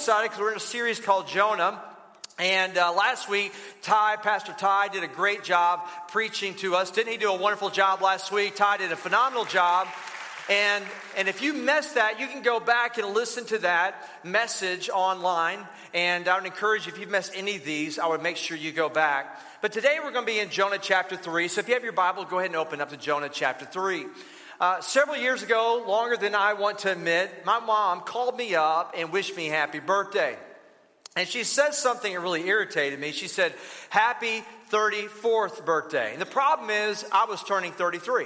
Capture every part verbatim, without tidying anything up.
excited because we're in a series called Jonah. And uh, last week, Ty, Pastor Ty, did a great job preaching to us. Didn't he do a wonderful job last week? Ty did a phenomenal job. And and if you missed that, you can go back and listen to that message online. And I would encourage you, if you've missed any of these, I would make sure you go back. But today we're going to be in Jonah chapter three. So if you have your Bible, go ahead and open up to Jonah chapter three. Uh, several years ago, longer than I want to admit, my mom called me up and wished me happy birthday. And she said something that really irritated me. She said, happy thirty-fourth birthday. And the problem is, I was turning thirty-three.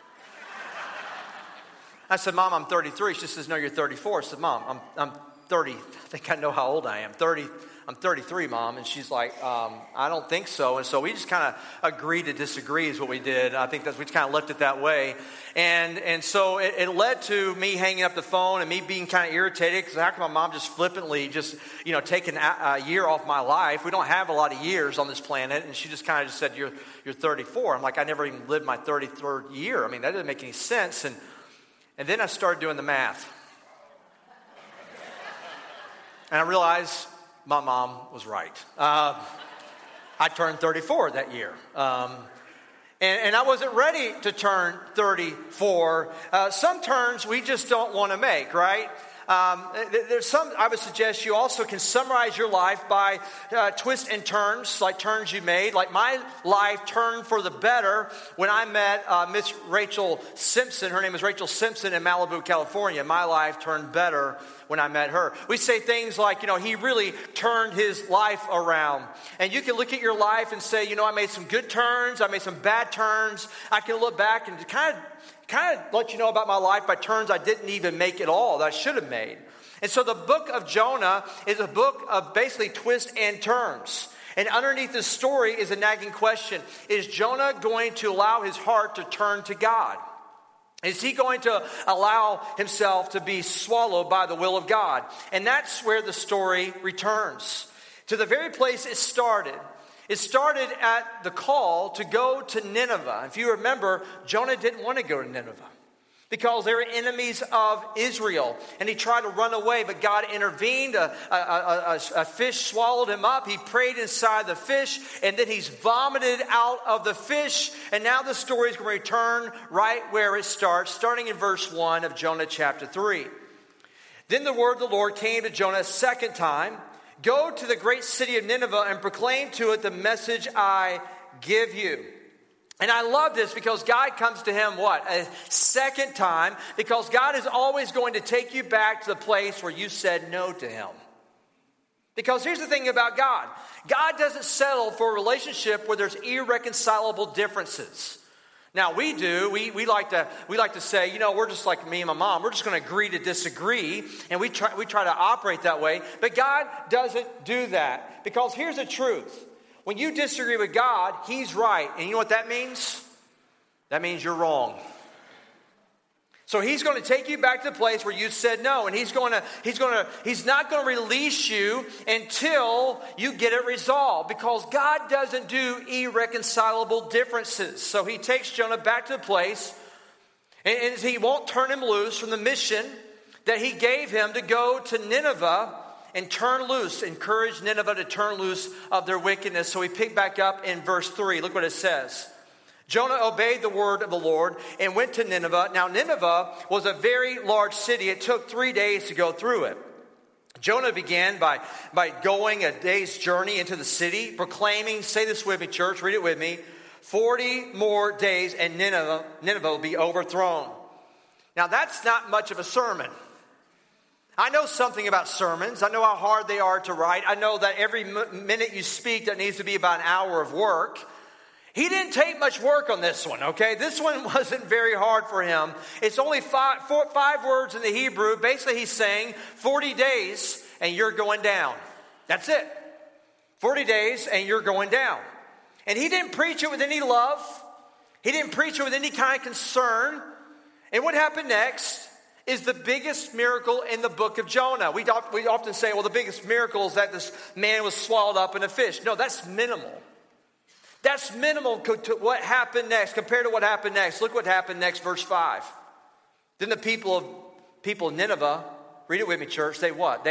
I said, Mom, I'm thirty-three. She says, no, you're thirty-four. I said, Mom, I'm I'm thirty. I think I know how old I am. thirty. I'm thirty-three, Mom. And she's like, um, I don't think so. And so we just kind of agreed to disagree is what we did. I think that's, we just kind of looked at that way. And and so it, it led to me hanging up the phone and me being kind of irritated because how can my mom just flippantly just, you know, take an, a year off my life? We don't have a lot of years on this planet. And she just kind of just said, you're, you're thirty-four. I'm like, I never even lived my thirty-third year. I mean, that doesn't make any sense. And, and then I started doing the math. And I realized my mom was right. Uh, I turned thirty-four that year. Um, and, and I wasn't ready to turn thirty-four. Uh, some turns we just don't want to make, right? Um, there's some, I would suggest you also can summarize your life by uh, twists and turns, like turns you made. Like my life turned for the better when I met uh, Miss Rachel Simpson. Her name is Rachel Simpson in Malibu, California. My life turned better when I met her. We say things like, you know, he really turned his life around. And you can look at your life and say, you know, I made some good turns. I made some bad turns. I can look back and kind of kind of let you know about my life by turns I didn't even make at all that I should have made. And so the book of Jonah is a book of basically twists and turns. And underneath this story is a nagging question. Is Jonah going to allow his heart to turn to God? Is he going to allow himself to be swallowed by the will of God? And that's where the story returns to the very place it started. It started at the call to go to Nineveh. If you remember, Jonah didn't want to go to Nineveh because they were enemies of Israel. And he tried to run away, but God intervened. A, a, a, a fish swallowed him up. He prayed inside the fish, and then he's vomited out of the fish. And now the story is going to return right where it starts, starting in verse one of Jonah chapter three. Then the word of the Lord came to Jonah a second time. Go to the great city of Nineveh and proclaim to it the message I give you. And I love this because God comes to him, what? A second time. Because God is always going to take you back to the place where you said no to him. Because here's the thing about God. God doesn't settle for a relationship where there's irreconcilable differences. Now we do, we we like to we like to say, you know, we're just like me and my mom, we're just going to agree to disagree, and we try we try to operate that way, but God doesn't do that, because here's the truth. When you disagree with God, he's right, and you know what that means? That means you're wrong. So he's going to take you back to the place where you said no, and he's going to he's going to he's not going to release you until you get it resolved, because God doesn't do irreconcilable differences. So he takes Jonah back to the place, and, and he won't turn him loose from the mission that he gave him to go to Nineveh and turn loose, encourage Nineveh to turn loose of their wickedness. So we pick back up in verse three. Look what it says. Jonah obeyed the word of the Lord and went to Nineveh. Now Nineveh was a very large city. It took three days to go through it. Jonah began by, by going a day's journey into the city, proclaiming, say this with me, church, read it with me, forty more days and Nineveh, Nineveh will be overthrown. Now that's not much of a sermon. I know something about sermons. I know how hard they are to write. I know that every minute you speak, that needs to be about an hour of work. He didn't take much work on this one, okay? This one wasn't very hard for him. It's only five, four, five words in the Hebrew. Basically, he's saying forty days and you're going down. That's it. forty days and you're going down. And he didn't preach it with any love. He didn't preach it with any kind of concern. And what happened next is the biggest miracle in the book of Jonah. We often say, well, the biggest miracle is that this man was swallowed up in a fish. No, that's minimal. That's minimal to what happened next, compared to what happened next. Look what happened next, verse five. Then the people of people of Nineveh, read it with me, church, they what? They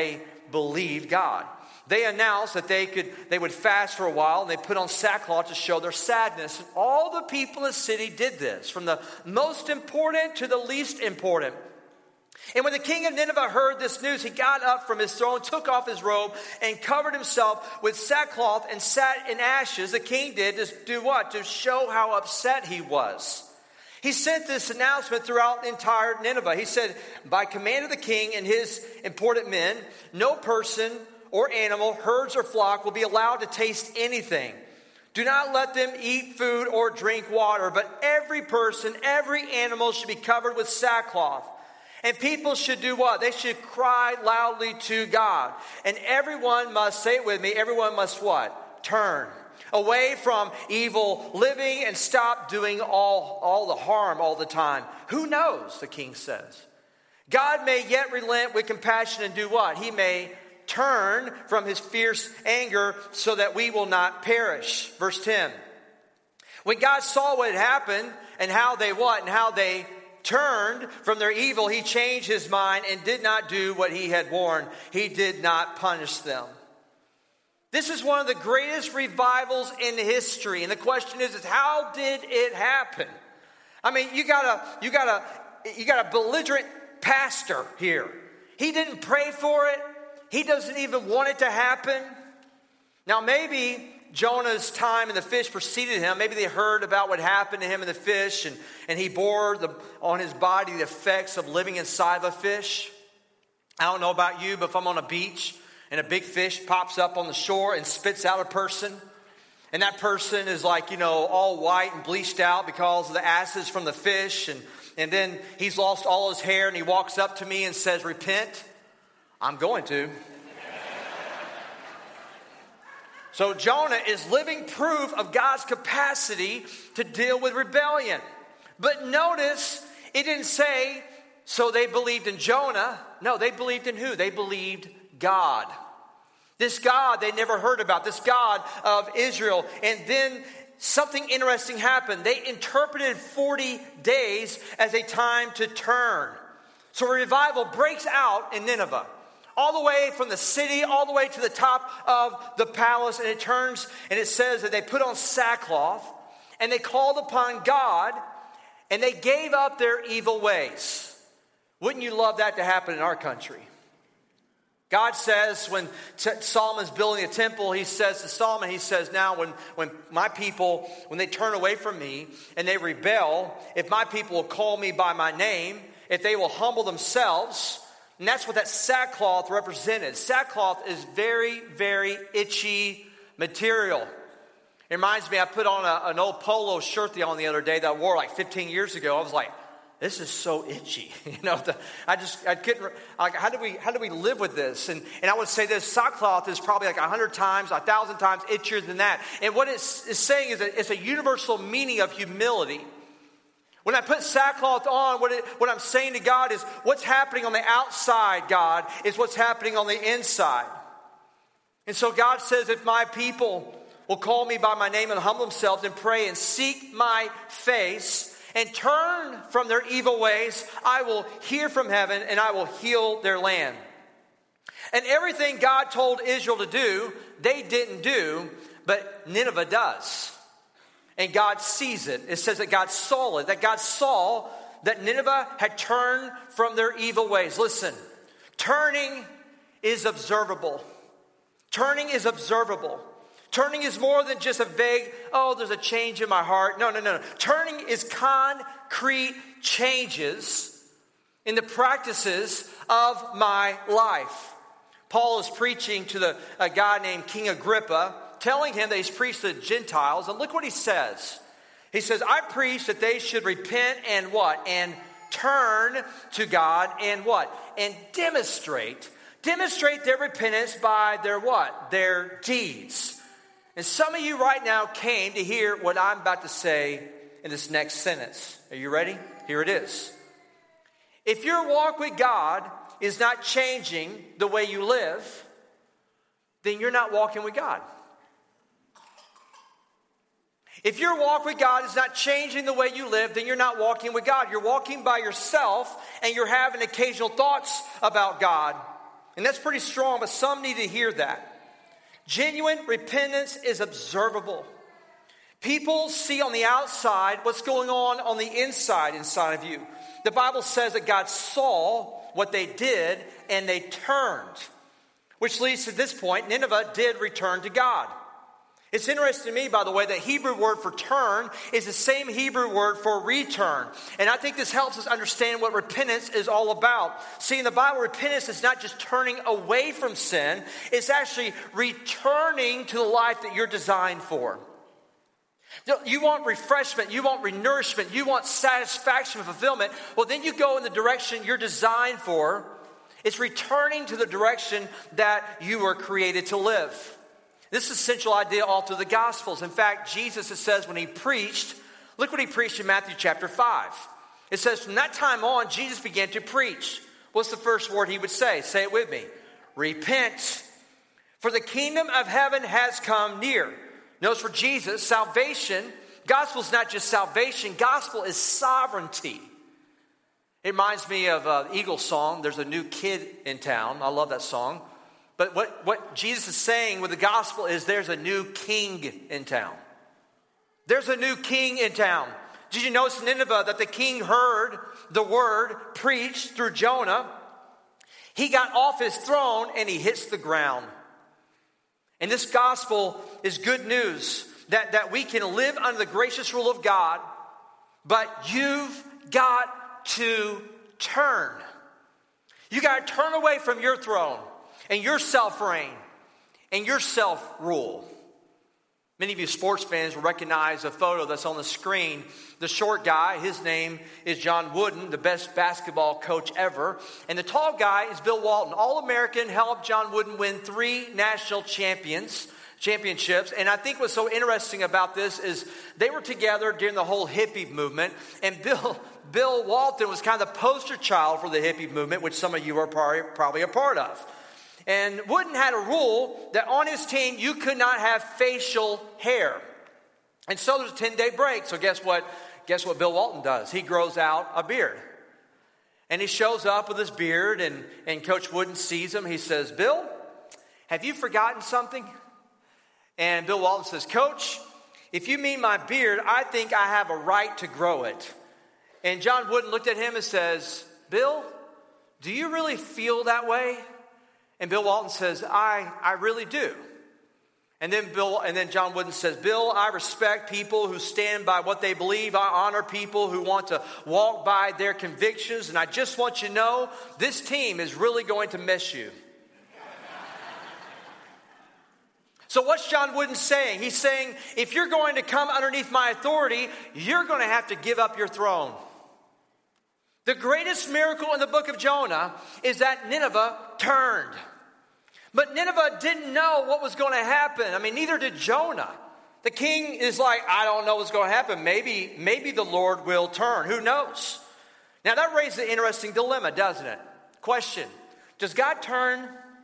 believed God. They announced that they could they would fast for a while, and they put on sackcloth to show their sadness. And all the people in the city did this, from the most important to the least important. And when the king of Nineveh heard this news, he got up from his throne, took off his robe, and covered himself with sackcloth and sat in ashes. The king did to do what? To show how upset he was. He sent this announcement throughout the entire Nineveh. He said, by command of the king and his important men, no person or animal, herds or flock will be allowed to taste anything. Do not let them eat food or drink water, but every person, every animal should be covered with sackcloth. And people should do what? They should cry loudly to God. And everyone must, say it with me, everyone must what? Turn away from evil living and stop doing all, all the harm all the time. Who knows, the king says. God may yet relent with compassion and do what? He may turn from his fierce anger so that we will not perish. Verse ten. When God saw what had happened and how they what? And how they turned from their evil, he changed his mind and did not do what he had warned. He did not punish them. This is one of the greatest revivals in history. And the question is, is how did it happen? I mean, you got a you got a you got a belligerent pastor here. He didn't pray for it. He doesn't even want it to happen. Now, maybe Jonah's time in the fish preceded him. Maybe they heard about what happened to him in the fish, and, and he bore the, on his body the effects of living inside of a fish. I don't know about you, but if I'm on a beach and a big fish pops up on the shore and spits out a person, and that person is like, you know, all white and bleached out because of the acids from the fish, and, and then he's lost all his hair, and he walks up to me and says, repent. I'm going to. So Jonah is living proof of God's capacity to deal with rebellion. But notice, it didn't say, so they believed in Jonah. No, they believed in who? They believed God. This God they never heard about, this God of Israel. And then something interesting happened. They interpreted forty days as a time to turn. So a revival breaks out in Nineveh. All the way from the city, all the way to the top of the palace. And it turns, and it says that they put on sackcloth, and they called upon God, and they gave up their evil ways. Wouldn't you love that to happen in our country? God says when Solomon's building a temple, he says to Solomon, he says, now when, when my people, when they turn away from me and they rebel, if my people will call me by my name, if they will humble themselves. And that's what that sackcloth represented. Sackcloth is very, very itchy material. It reminds me, I put on a, an old polo shirt the, on the other day that I wore like fifteen years ago. I was like, this is so itchy. You know, the, I just, I couldn't, like, how do we, how do we live with this? And, and I would say this sackcloth is probably like a hundred times, a thousand times itchier than that. And what it's, it's saying is that it's a universal meaning of humility. When I put sackcloth on, what, it, what I'm saying to God is what's happening on the outside, God, is what's happening on the inside. And so God says, if my people will call me by my name and humble themselves and pray and seek my face and turn from their evil ways, I will hear from heaven and I will heal their land. And everything God told Israel to do, they didn't do, but Nineveh does. And God sees it. It says that God saw it. That God saw that Nineveh had turned from their evil ways. Listen, turning is observable. Turning is observable. Turning is more than just a vague, oh, there's a change in my heart. No, no, no, no. Turning is concrete changes in the practices of my life. Paul is preaching to the, a guy named King Agrippa, telling him that he's preached to the Gentiles. And look what he says. He says, I preach that they should repent and what? And turn to God and what? And demonstrate. Demonstrate their repentance by their what? Their deeds. And some of you right now came to hear what I'm about to say in this next sentence. Are you ready? Here it is. If your walk with God is not changing the way you live, then you're not walking with God. If your walk with God is not changing the way you live, then you're not walking with God. You're walking by yourself and you're having occasional thoughts about God. And that's pretty strong, but some need to hear that. Genuine repentance is observable. People see on the outside what's going on on the inside inside of you. The Bible says that God saw what they did and they turned. Which leads to this point, Nineveh did return to God. It's interesting to me, by the way, that Hebrew word for turn is the same Hebrew word for return. And I think this helps us understand what repentance is all about. See, in the Bible, repentance is not just turning away from sin. It's actually returning to the life that you're designed for. You want refreshment, you want renourishment, you want satisfaction and fulfillment. Well, then you go in the direction you're designed for. It's returning to the direction that you were created to live. This is a central idea all through the Gospels. In fact, Jesus, it says when he preached, look what he preached in Matthew chapter five. It says from that time on, Jesus began to preach. What's the first word he would say? Say it with me. Repent, for the kingdom of heaven has come near. Notice for Jesus, salvation, gospel is not just salvation, gospel is sovereignty. It reminds me of uh, the Eagles song, There's a New Kid in Town. I love that song. But what, what Jesus is saying with the gospel is there's a new king in town. There's a new king in town. Did you notice in Nineveh that the king heard the word preached through Jonah? He got off his throne and he hits the ground. And this gospel is good news that, that we can live under the gracious rule of God, but you've got to turn. You got to turn away from your throne and your self-reign and your self-rule. Many of you sports fans will recognize a photo that's on the screen. The short guy, his name is John Wooden, the best basketball coach ever. And the tall guy is Bill Walton. All-American, helped John Wooden win three national champions, championships. And I think what's so interesting about this is they were together during the whole hippie movement. And Bill, Bill Walton was kind of the poster child for the hippie movement, which some of you are probably, probably a part of. And Wooden had a rule that on his team, you could not have facial hair. And so there's a ten-day break. So guess what? Guess what Bill Walton does? He grows out a beard. And he shows up with his beard, and, and Coach Wooden sees him. He says, Bill, have you forgotten something? And Bill Walton says, Coach, if you mean my beard, I think I have a right to grow it. And John Wooden looked at him and says, Bill, do you really feel that way? And Bill Walton says, I, I really do. And then Bill, and then John Wooden says, Bill, I respect people who stand by what they believe. I honor people who want to walk by their convictions. And I just want you to know, this team is really going to miss you. So what's John Wooden saying? He's saying, if you're going to come underneath my authority, you're going to have to give up your throne. The greatest miracle in the book of Jonah is that Nineveh turned. But Nineveh didn't know what was going to happen. I mean, neither did Jonah. The king is like, I don't know what's going to happen. Maybe, maybe the Lord will turn. Who knows? Now that raises an interesting dilemma, doesn't it? Question, does God turn?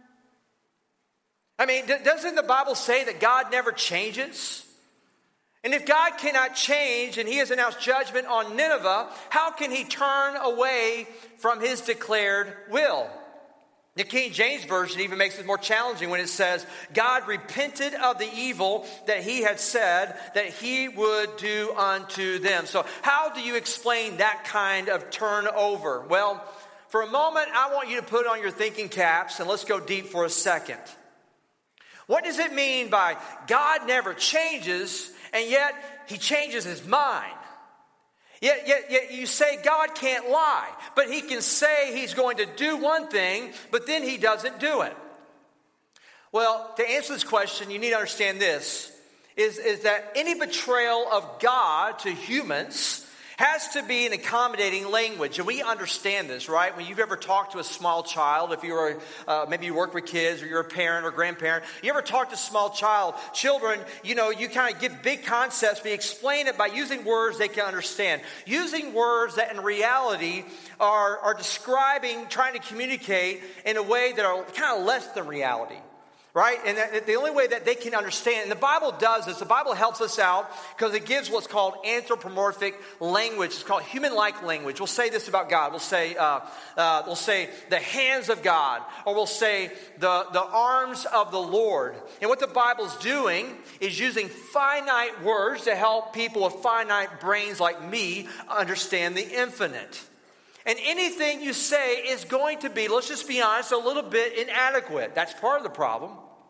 I mean, doesn't the Bible say that God never changes? And if God cannot change and he has announced judgment on Nineveh, how can he turn away from his declared will? The King James Version even makes it more challenging when it says, God repented of the evil that he had said that he would do unto them. So how do you explain that kind of turnover? Well, for a moment, I want you to put on your thinking caps and let's go deep for a second. What does it mean by God never changes and yet he changes his mind? Yet, yet, yet you say God can't lie, but he can say he's going to do one thing, but then he doesn't do it. Well, to answer this question, you need to understand this, is, is that any betrayal of God to humans has to be an accommodating language. And we understand this, right? When you've ever talked to a small child, if you were, uh, maybe you work with kids or you're a parent or grandparent, you ever talk to a small child, children, you know, you kind of give big concepts, but you explain it by using words they can understand. Using words that in reality are, are describing, trying to communicate in a way that are kind of less than reality. right? And that, the only way that they can understand, and the Bible does this, the Bible helps us out because it gives what's called anthropomorphic language. It's called human-like language. We'll say this about God. We'll say, uh, uh, we'll say the hands of God, or we'll say the, the arms of the Lord. And what the Bible's doing is using finite words to help people with finite brains like me understand the infinite. And anything you say is going to be, let's just be honest, a little bit inadequate. That's part of the problem.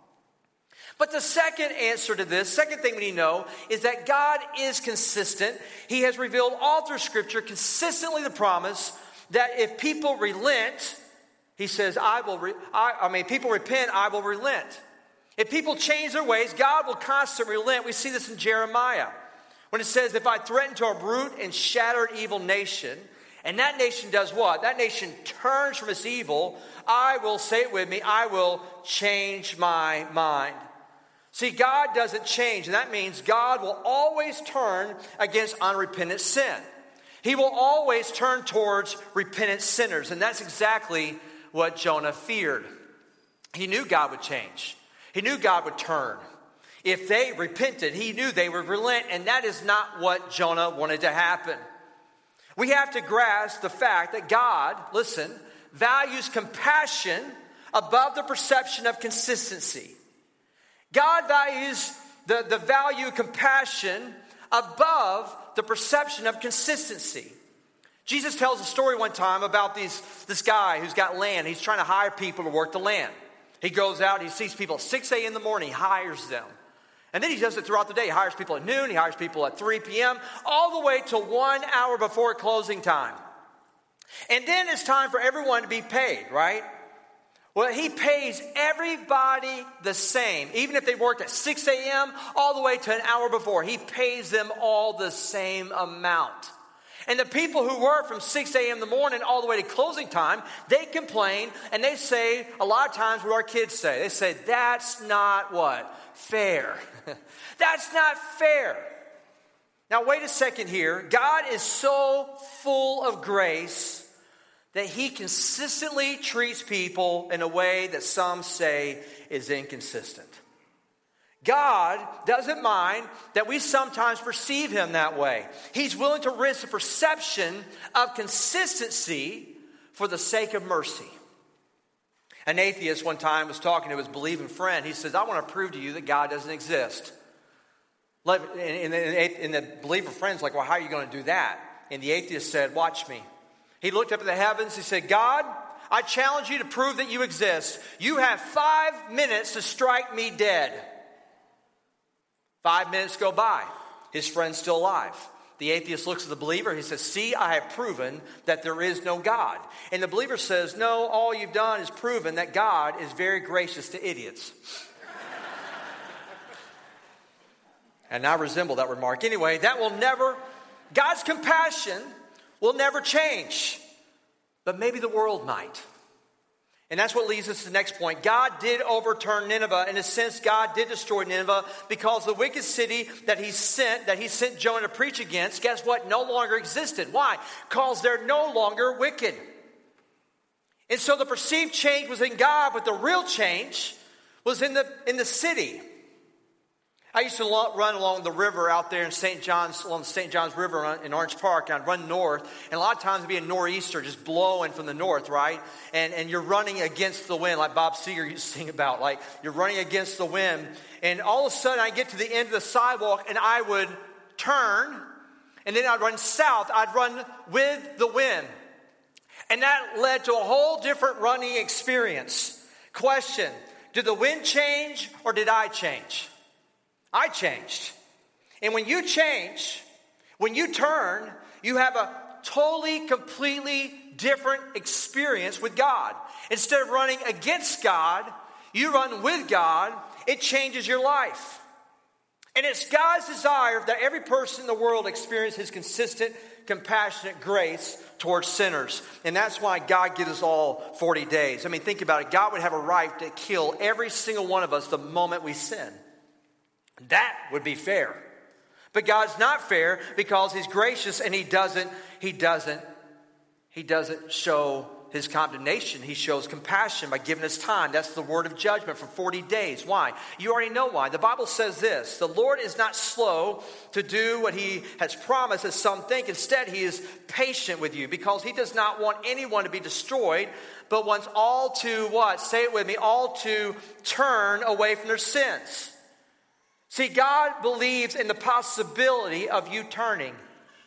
But the second answer to this, second thing we need to know, is that God is consistent. He has revealed all through Scripture consistently the promise that if people relent, he says, I will, re- I, I mean, people repent, I will relent. If people change their ways, God will constantly relent. We see this in Jeremiah, when it says, if I threaten to uproot and shatter an evil nation, and that nation does what? That nation turns from its evil, I will, say it with me, I will change my mind. See, God doesn't change, and that means God will always turn against unrepentant sin. He will always turn towards repentant sinners, and that's exactly what Jonah feared. He knew God would change. He knew God would turn. If they repented, he knew they would relent, and that is not what Jonah wanted to happen. We have to grasp the fact that God, listen, values compassion above the perception of consistency. God values the, the value of compassion above the perception of consistency. Jesus tells a story one time about these, this guy who's got land. He's trying to hire people to work the land. He goes out, he sees people at six a.m. in the morning, he hires them. And then he does it throughout the day. He hires people at noon, he hires people at three p.m., all the way to one hour before closing time. And then it's time for everyone to be paid, right? Well, he pays everybody the same. Even if they worked at six a.m. all the way to an hour before, he pays them all the same amount. And the people who work from six a.m. in the morning all the way to closing time, they complain and they say, a lot of times what our kids say, they say, that's not what? Fair. That's not fair. Now, wait a second here. God is so full of grace that he consistently treats people in a way that some say is inconsistent. God doesn't mind that we sometimes perceive him that way. He's willing to risk the perception of consistency for the sake of mercy. An atheist one time was talking to his believing friend. He says, I want to prove to you that God doesn't exist. And the believer friend's like, well, how are you going to do that? And the atheist said, watch me. He looked up at the heavens. He said, God, I challenge you to prove that you exist. You have five minutes to strike me dead. Five minutes go by. His friend's still alive. The atheist looks at the believer. He says, see, I have proven that there is no God. And the believer says, no, all you've done is proven that God is very gracious to idiots. And I resemble that remark. Anyway, that will never, God's compassion will never change. But maybe the world might. And that's what leads us to the next point. God did overturn Nineveh. In a sense, God did destroy Nineveh because the wicked city that he sent, that he sent Jonah to preach against, guess what? No longer existed. Why? Because they're no longer wicked. And so the perceived change was in God, but the real change was in the, in the city. I used to run along the river out there in Saint John's, along the Saint John's River in Orange Park, and I'd run north, and a lot of times it'd be a nor'easter just blowing from the north, right? And and you're running against the wind, like Bob Seger used to sing about, like you're running against the wind, and all of a sudden I get to the end of the sidewalk, and I would turn, and then I'd run south. I'd run with the wind. And that led to a whole different running experience. Question, did the wind change, or did I change? I changed. And when you change, when you turn, you have a totally, completely different experience with God. Instead of running against God, you run with God. It changes your life. And it's God's desire that every person in the world experience his consistent, compassionate grace towards sinners. And that's why God gives us all forty days. I mean, think about it. God would have a right to kill every single one of us the moment we sin. That would be fair. But God's not fair because he's gracious and he doesn't, he doesn't, he doesn't show his condemnation, he shows compassion by giving us time. That's the word of judgment for forty days. Why? You already know why. The Bible says this: the Lord is not slow to do what he has promised, as some think. Instead, he is patient with you, because he does not want anyone to be destroyed, but wants all to what? Say it with me. All to turn away from their sins. See, God believes in the possibility of you turning.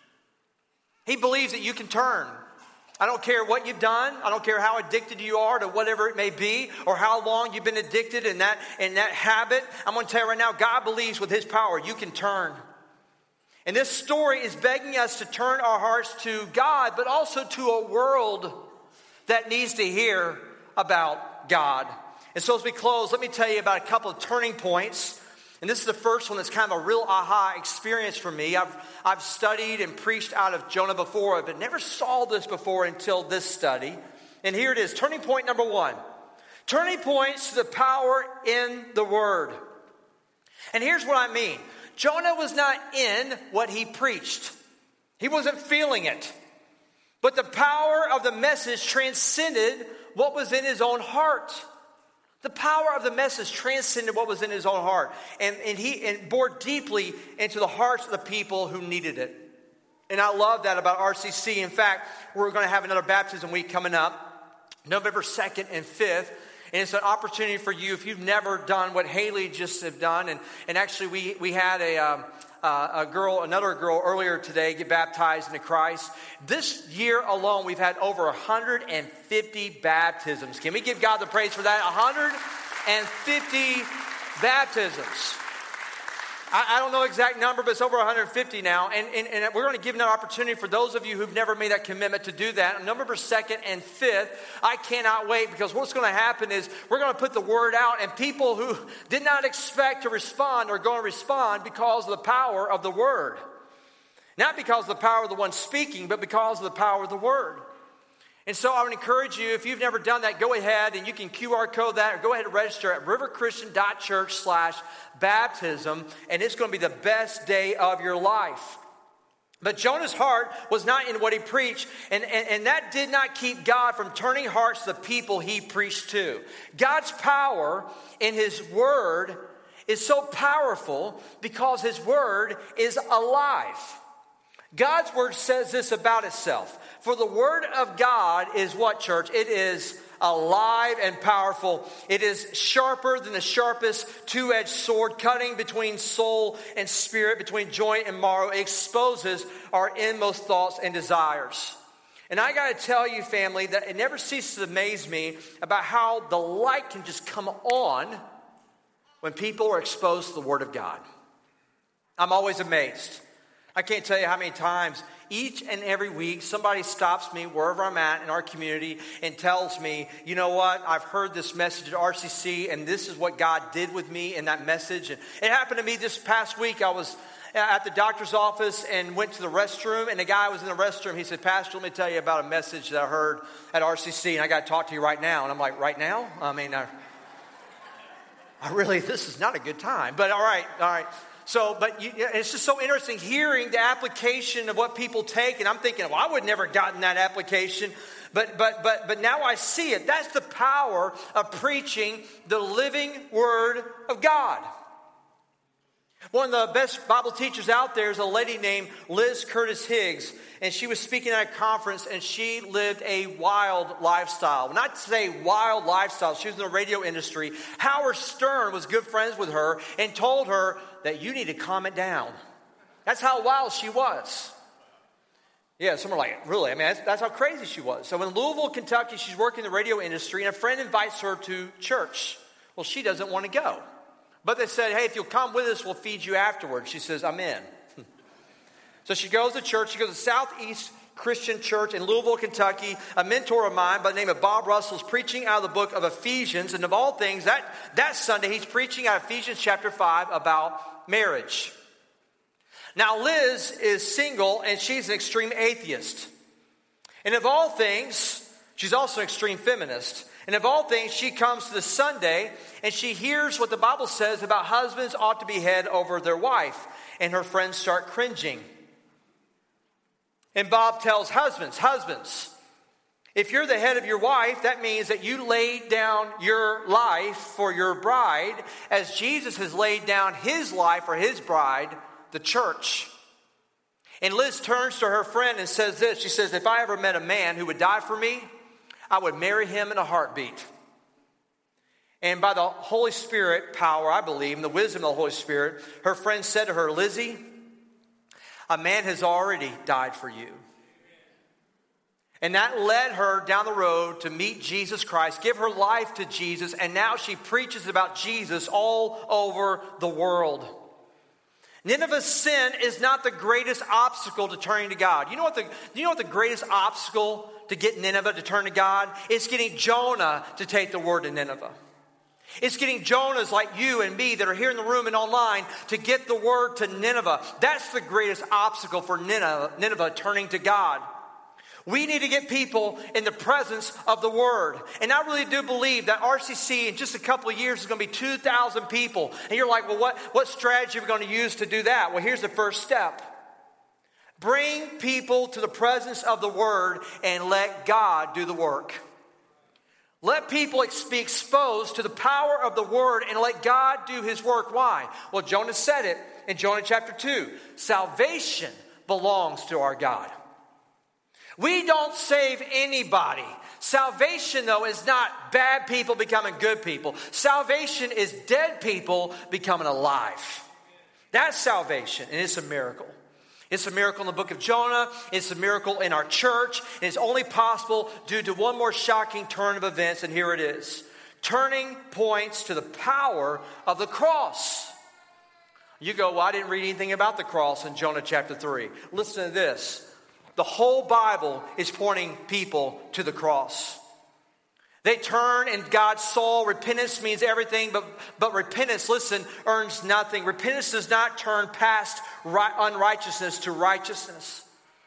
He believes that you can turn. I don't care what you've done. I don't care how addicted you are to whatever it may be, or how long you've been addicted in that, in that habit. I'm going to tell you right now, God believes with his power you can turn. And this story is begging us to turn our hearts to God, but also to a world that needs to hear about God. And so as we close, let me tell you about a couple of turning points. And this is the first one that's kind of a real aha experience for me. I've, I've studied and preached out of Jonah before, but never saw this before until this study. And here it is, turning point number one. Turning points to the power in the Word. And here's what I mean. Jonah was not in what he preached. He wasn't feeling it. But the power of the message transcended what was in his own heart. The power of the message transcended what was in his own heart. And, and he and bore deeply into the hearts of the people who needed it. And I love that about R C C. In fact, we're going to have another baptism week coming up, November second and fifth. And it's an opportunity for you, if you've never done what Haley just have done. And, and actually, we, we had a... Um, Uh, a girl, another girl earlier today get baptized into Christ. This year alone, we've had over one hundred fifty baptisms. Can we give God the praise for that? one hundred fifty baptisms. I, I don't know the exact number, but it's over one hundred fifty now. And, and, and we're going to give an opportunity for those of you who've never made that commitment to do that. On November second and fifth, I cannot wait, because what's going to happen is we're going to put the word out, and people who did not expect to respond are going to respond because of the power of the word. Not because of the power of the one speaking, but because of the power of the word. And so I would encourage you, if you've never done that, go ahead and you can Q R code that, or go ahead and register at riverchristian.church slash baptism, and it's going to be the best day of your life. But Jonah's heart was not in what he preached, and, and, and that did not keep God from turning hearts to the people he preached to. God's power in his word is so powerful because his word is alive. God's word says this about itself. For the word of God is what, church? It is alive and powerful. It is sharper than the sharpest two-edged sword, cutting between soul and spirit, between joint and marrow. It exposes our inmost thoughts and desires. And I got to tell you, family, that it never ceases to amaze me about how the light can just come on when people are exposed to the word of God. I'm always amazed. I can't tell you how many times each and every week somebody stops me wherever I'm at in our community and tells me, you know what, I've heard this message at R C C, and this is what God did with me in that message. And it happened to me this past week. I was at the doctor's office and went to the restroom, and the guy was in the restroom. He said, Pastor, let me tell you about a message that I heard at R C C, and I got to talk to you right now. And I'm like, right now? I mean, I, I really, this is not a good time. But all right, all right. So, but you, it's just so interesting hearing the application of what people take. And I'm thinking, well, I would never have gotten that application. But, but, but, but now I see it. That's the power of preaching the living word of God. One of the best Bible teachers out there is a lady named Liz Curtis Higgs. And she was speaking at a conference, and she lived a wild lifestyle. When I say wild lifestyle, she was in the radio industry. Howard Stern was good friends with her and told her that you need to calm it down. That's how wild she was. Yeah, some are like, really? I mean, that's, that's how crazy she was. So in Louisville, Kentucky, she's working in the radio industry, and a friend invites her to church. Well, she doesn't want to go. But they said, hey, if you'll come with us, we'll feed you afterwards. She says, I'm in. So she goes to church. She goes to Southeast Christian Church in Louisville, Kentucky. A mentor of mine by the name of Bob Russell is preaching out of the book of Ephesians. And of all things, that, that Sunday, he's preaching out of Ephesians chapter five about marriage. Now, Liz is single, and she's an extreme atheist. And of all things, she's also an extreme feminist. And of all things, she comes to the Sunday, and she hears what the Bible says about husbands ought to be head over their wife. And her friends start cringing. And Bob tells husbands, husbands, If you're the head of your wife, that means that you laid down your life for your bride as Jesus has laid down his life for his bride, the church. And Liz turns to her friend and says this. She says, if I ever met a man who would die for me, I would marry him in a heartbeat. And by the Holy Spirit power, I believe, and the wisdom of the Holy Spirit, her friend said to her, Lizzie, a man has already died for you. And that led her down the road to meet Jesus Christ, give her life to Jesus, and now she preaches about Jesus all over the world. Nineveh's sin is not the greatest obstacle to turning to God. You know what the, you know what the greatest obstacle to get Nineveh to turn to God? It's getting Jonah to take the word to Nineveh. It's getting Jonahs like you and me that are here in the room and online to get the word to Nineveh. That's the greatest obstacle for Nineveh, Nineveh turning to God. We need to get people in the presence of the Word. And I really do believe that R C C in just a couple of years is going to be two thousand people. And you're like, well, what, what strategy are we going to use to do that? Well, here's the first step. Bring people to the presence of the Word and let God do the work. Let people be exposed to the power of the Word and let God do His work. Why? Well, Jonah said it in Jonah chapter two. Salvation belongs to our God. We don't save anybody. Salvation, though, is not bad people becoming good people. Salvation is dead people becoming alive. That's salvation, and it's a miracle. It's a miracle in the book of Jonah. It's a miracle in our church. And it's only possible due to one more shocking turn of events, and here it is. Turning points to the power of the cross. You go, well, I didn't read anything about the cross in Jonah chapter three. Listen to this. The whole Bible is pointing people to the cross. They turn and God saw. Repentance means everything, but, but repentance, listen, earns nothing. Repentance does not turn past right, unrighteousness to righteousness.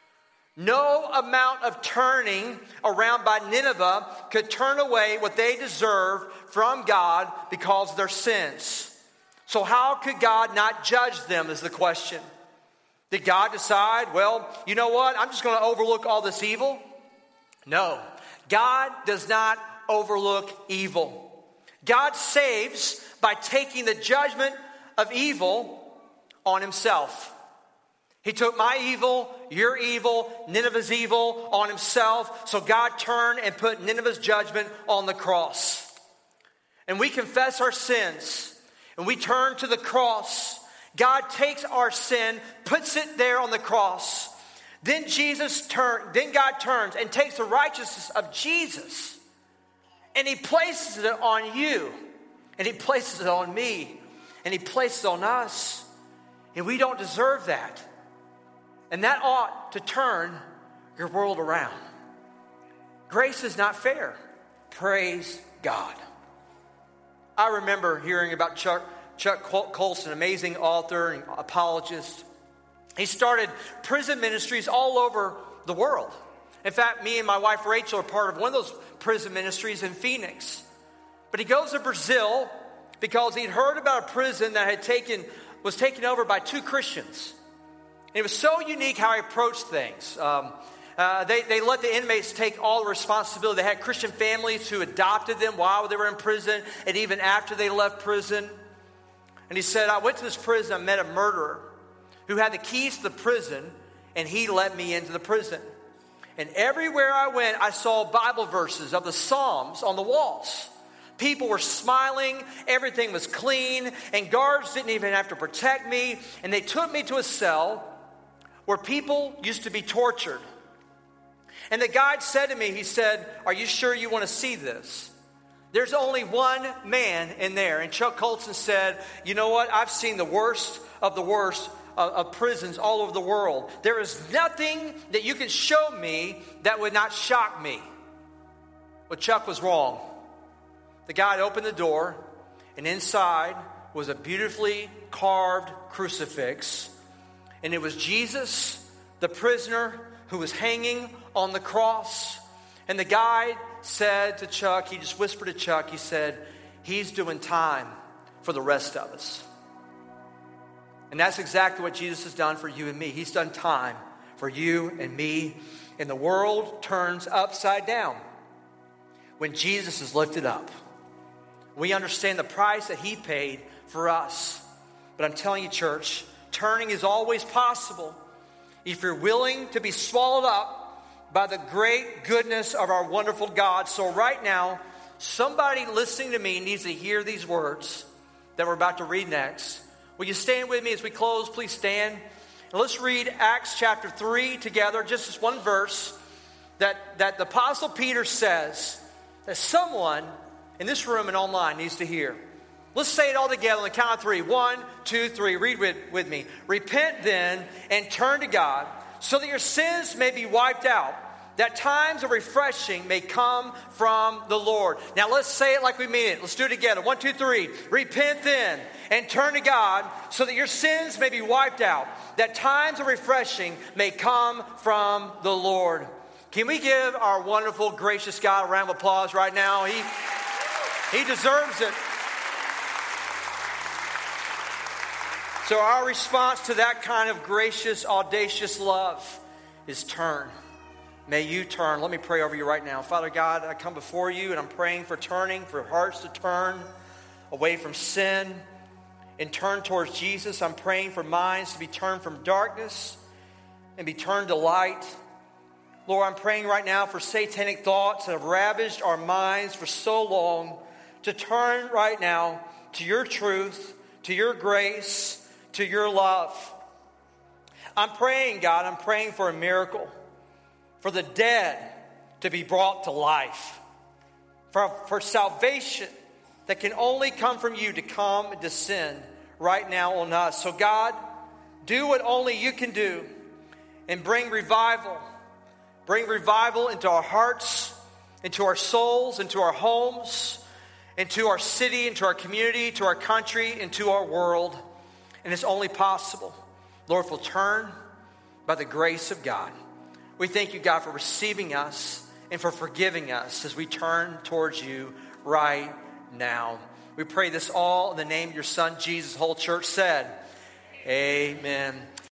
No amount of turning around by Nineveh could turn away what they deserved from God because of their sins. So how could God not judge them is the question. Did God decide, well, you know what? I'm just going to overlook all this evil? No. God does not overlook evil. God saves by taking the judgment of evil on himself. He took my evil, your evil, Nineveh's evil on himself. So God turned and put Nineveh's judgment on the cross. And we confess our sins and we turn to the cross. God takes our sin, puts it there on the cross. Then Jesus turn, then God turns and takes the righteousness of Jesus and he places it on you, and he places it on me, and he places it on us. And we don't deserve that. And that ought to turn your world around. Grace is not fair. Praise God. I remember hearing about Chuck Chuck Colson, amazing author and apologist. He started prison ministries all over the world. In fact, me and my wife Rachel are part of one of those prison ministries in Phoenix. But he goes to Brazil because he'd heard about a prison that had taken was taken over by two Christians. And it was so unique how he approached things. Um, uh, they, they let the inmates take all the responsibility. They had Christian families who adopted them while they were in prison and even after they left prison. And he said, I went to this prison, I met a murderer who had the keys to the prison, and he let me into the prison. And everywhere I went, I saw Bible verses of the Psalms on the walls. People were smiling, everything was clean, and guards didn't even have to protect me. And they took me to a cell where people used to be tortured. And the guide said to me, he said, are you sure you want to see this? There's only one man in there. And Chuck Colson said, you know what? I've seen the worst of the worst of, of prisons all over the world. There is nothing that you can show me that would not shock me. Well, Chuck was wrong. The guy opened the door, and inside was a beautifully carved crucifix. And it was Jesus, the prisoner, who was hanging on the cross. And the guide said to Chuck, he just whispered to Chuck, he said, he's doing time for the rest of us. And that's exactly what Jesus has done for you and me. He's done time for you and me. and the world turns upside down when Jesus is lifted up. We understand the price that he paid for us. But I'm telling you, church, turning is always possible if you're willing to be swallowed up by the great goodness of our wonderful God. So right now, somebody listening to me needs to hear these words that we're about to read next. Will you stand with me as we close? Please stand. And let's read Acts chapter three together, just this one verse that, that the Apostle Peter says that someone in this room and online needs to hear. Let's say it all together on the count of three. One, two, three. Read with, with me. Repent then and turn to God so that your sins may be wiped out, that times of refreshing may come from the Lord. Now let's say it like we mean it. Let's do it together. One, two, three. Repent then and turn to God so that your sins may be wiped out, that times of refreshing may come from the Lord. Can we give our wonderful, gracious God a round of applause right now? He, he deserves it. So our response to that kind of gracious, audacious love is turn. May you turn. Let me pray over you right now. Father God, I come before you and I'm praying for turning, for hearts to turn away from sin and turn towards Jesus. I'm praying for minds to be turned from darkness and be turned to light. Lord, I'm praying right now for satanic thoughts that have ravaged our minds for so long to turn right now to your truth, to your grace, to your love. I'm praying, God, I'm praying for a miracle, for the dead to be brought to life, for, for salvation that can only come from you to come and descend right now on us. So God, do what only you can do and bring revival. Bring revival into our hearts, into our souls, into our homes, into our city, into our community, to our country, into our world. And it's only possible, Lord, if we'll turn by the grace of God. We thank you, God, for receiving us and for forgiving us as we turn towards you right now. We pray this all in the name of your Son, Jesus. The whole church said, amen.